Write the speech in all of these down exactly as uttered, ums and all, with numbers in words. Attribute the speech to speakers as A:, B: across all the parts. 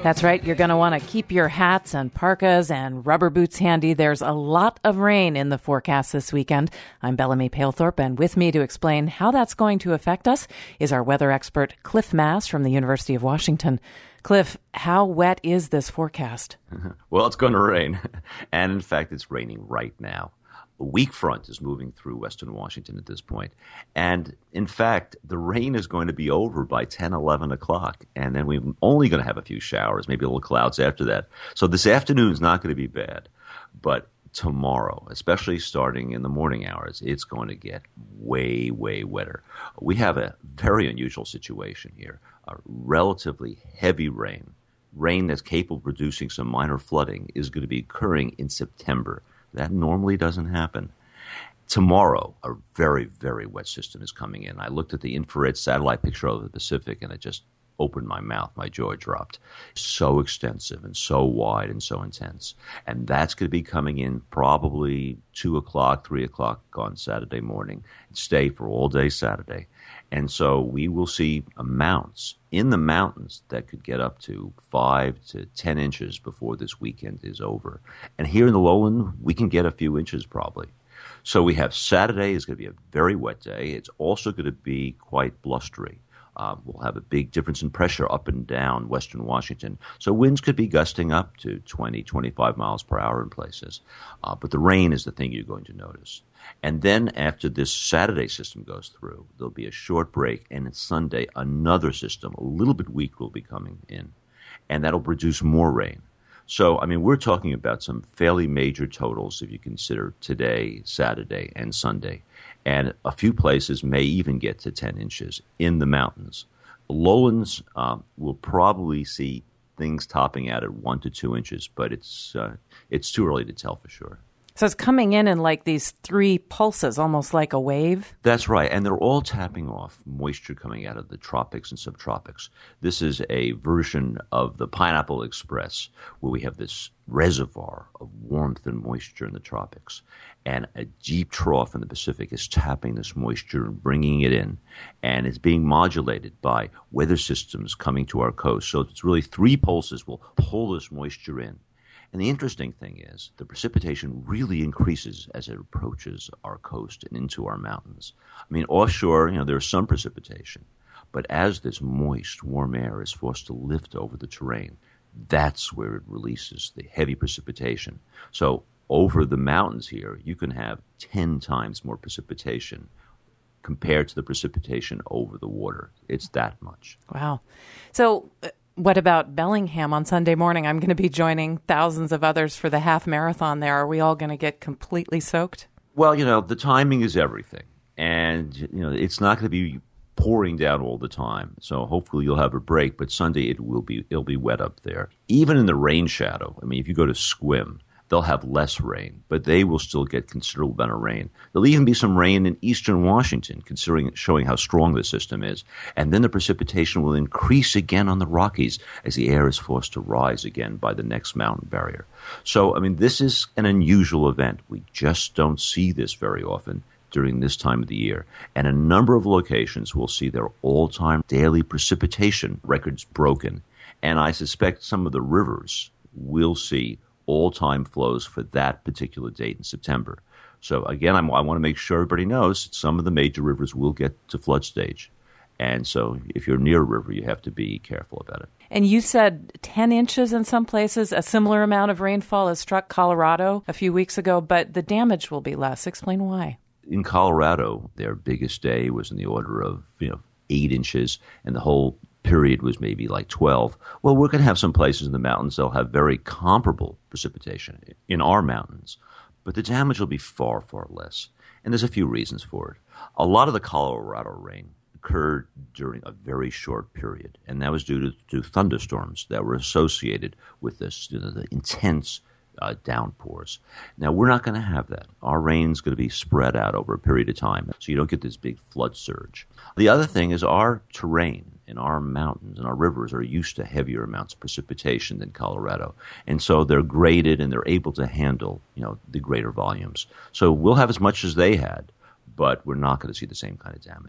A: That's right. You're going to want to keep your hats and parkas and rubber boots handy. There's a lot of rain in the forecast this weekend. I'm Bellamy Palethorpe, and with me to explain how that's going to affect us is our weather expert, Cliff Mass from the University of Washington. Cliff, how wet is this forecast?
B: Well, it's going to rain. And in fact, it's raining right now. A weak front is moving through western Washington at this point. And in fact, the rain is going to be over by ten, eleven o'clock. And then we're only going to have a few showers, maybe a little clouds after that. So this afternoon is not going to be bad. But tomorrow, especially starting in the morning hours, it's going to get way, way wetter. We have a very unusual situation here. A relatively heavy rain, rain that's capable of producing some minor flooding, is going to be occurring in September. That normally doesn't happen. Tomorrow, a very, very wet system is coming in. I looked at the infrared satellite picture of the Pacific, and it just opened my mouth. My jaw dropped. So extensive and so wide and so intense. And that's going to be coming in probably two o'clock, three o'clock on Saturday morning, and stay for all day Saturday. And so we will see amounts in the mountains that could get up to five to ten inches before this weekend is over. And here in the lowland, we can get a few inches probably. So we have Saturday is going to be a very wet day. It's also going to be quite blustery. Uh, we'll have a big difference in pressure up and down western Washington. So winds could be gusting up to twenty, twenty-five miles per hour in places. Uh, but the rain is the thing you're going to notice. And then after this Saturday system goes through, there'll be a short break. And it's Sunday, another system, a little bit weak, will be coming in. And that'll produce more rain. So, I mean, we're talking about some fairly major totals if you consider today, Saturday, and Sunday. And a few places may even get to ten inches in the mountains. Lowlands uh, will probably see things topping out at one to two inches, but it's uh, it's too early to tell for sure.
A: So it's coming in in like these three pulses, almost like a wave?
B: That's right, and they're all tapping off moisture coming out of the tropics and subtropics. This is a version of the Pineapple Express, where we have this reservoir of warmth and moisture in the tropics. And a deep trough in the Pacific is tapping this moisture and bringing it in. And it's being modulated by weather systems coming to our coast. So it's really three pulses will pull this moisture in. And the interesting thing is the precipitation really increases as it approaches our coast and into our mountains. I mean, offshore, you know, there's some precipitation. But as this moist, warm air is forced to lift over the terrain, that's where it releases the heavy precipitation. So over the mountains here, you can have ten times more precipitation compared to the precipitation over the water. It's that much.
A: Wow. So uh, what about Bellingham on Sunday morning? I'm going to be joining thousands of others for the half marathon there. Are we all going to get completely soaked?
B: Well, you know, the timing is everything. And, you know, it's not going to be pouring down all the time. So hopefully you'll have a break. But Sunday it will be it'll be wet up there. Even in the rain shadow, I mean, if you go to Sequim, they'll have less rain, but they will still get considerable amount of rain. There'll even be some rain in eastern Washington, considering showing how strong the system is. And then the precipitation will increase again on the Rockies as the air is forced to rise again by the next mountain barrier. So, I mean, this is an unusual event. We just don't see this very often during this time of the year. And a number of locations will see their all-time daily precipitation records broken. And I suspect some of the rivers will see all-time flows for that particular date in September. So again, I'm, I want to make sure everybody knows some of the major rivers will get to flood stage. And so if you're near a river, you have to be careful about it.
A: And you said ten inches in some places, a similar amount of rainfall has struck Colorado a few weeks ago, but the damage will be less. Explain why.
B: In Colorado, their biggest day was in the order of, you know, eight inches, and the whole period was maybe like twelve. Well, we're going to have some places in the mountains that'll have very comparable precipitation in our mountains, but the damage will be far, far less. And there's a few reasons for it. A lot of the Colorado rain occurred during a very short period, and that was due to, to thunderstorms that were associated with this, you know, the intense uh, downpours. Now, we're not going to have that. Our rain's going to be spread out over a period of time, so you don't get this big flood surge. The other thing is our terrain in our mountains and our rivers are used to heavier amounts of precipitation than Colorado. And so they're graded and they're able to handle, you know, the greater volumes. So we'll have as much as they had, but we're not going to see the same kind of damage.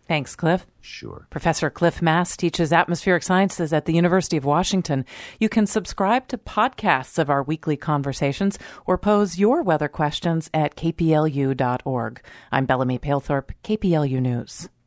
A: Thanks, Cliff.
B: Sure.
A: Professor Cliff Mass teaches atmospheric sciences at the University of Washington. You can subscribe to podcasts of our weekly conversations or pose your weather questions at k p l u dot org. I'm Bellamy Palethorpe, K P L U News.